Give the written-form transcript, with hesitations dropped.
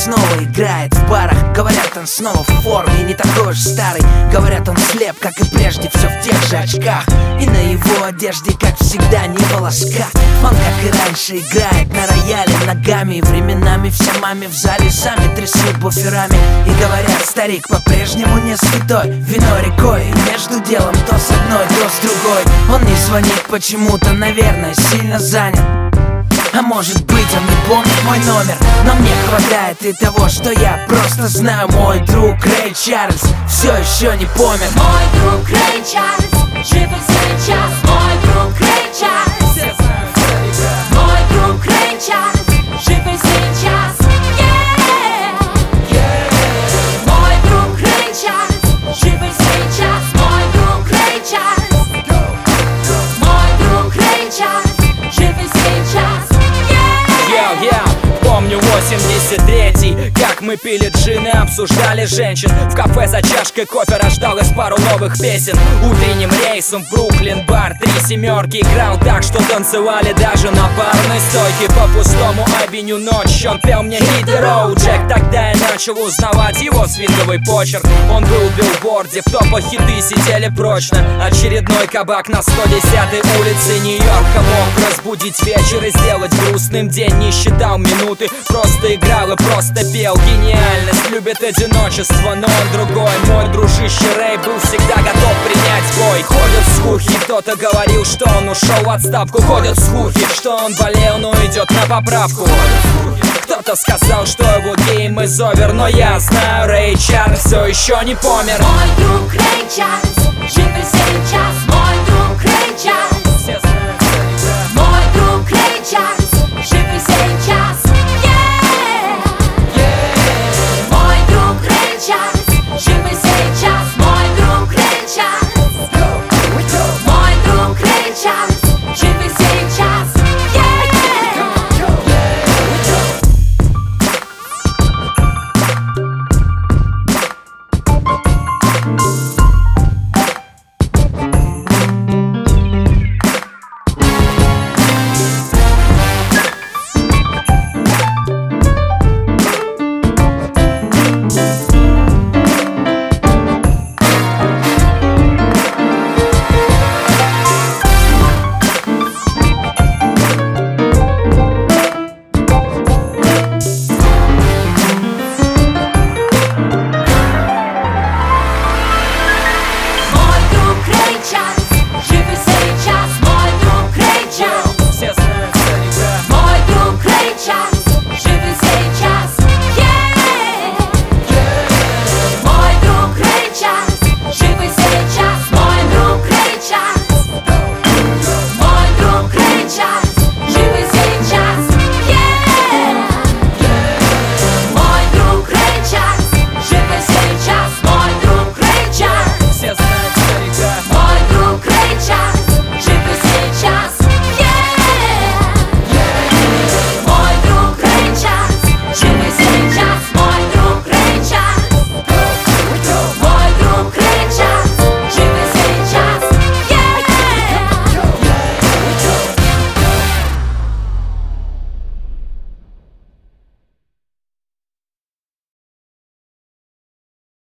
снова играет в барах. Говорят, он снова в форме, не такой уж старый. Говорят, он слеп, как и прежде, все в тех же очках. И на его одежде, как всегда, не волоска. Он, как и раньше, играет на рояле ногами. И временами все маме в зале сами трясут буферами. И говорят, старик по-прежнему не святой. Вино рекой, и между делом то с одной, то с другой. Он не звонит почему-то, наверное, сильно занят. А может быть, он не помнит мой номер. Но мне хватает и того, что я просто знаю. Мой друг Рэй Чарльз все еще не помер. Мой друг Рэй Чарльз жив и сейчас. Мой друг Рэй Чарльз. Мой друг Рэй Чарльз жив и сейчас. Мой друг Рэй Чарльз жив и сейчас. Мой друг Рэй Чарльз. Мой друг Рэй Чарльз жив и сейчас. Помню 83-й, как мы пили джин и обсуждали женщин. В кафе за чашкой кофе рождалось пару новых песен. Утренним рейсом в Бруклин бар 3 семерки играл так, что танцевали даже на барной стойке. По пустому авеню ночь он пел мне Hit the Road Jack. Тогда я начал узнавать его свинговый почерк. Он был в билборде, в топах хиты сидели прочно. Очередной кабак на 110-й улице Нью-Йорка мог разбудить вечер и сделать грустным день. Не считал минуты, просто играл и просто пел. Гениальность любит одиночество, но он другой. Мой дружище Рэй был всегда готов принять бой. Ходят слухи, кто-то говорил, что он ушел в отставку. Ходят слухи, что он болел, но идет на поправку. Кто-то сказал, что его гейм из овер, но я знаю, Рэй Чарльз все еще не помер. Мой друг Рэй Чарльз жив и сейчас.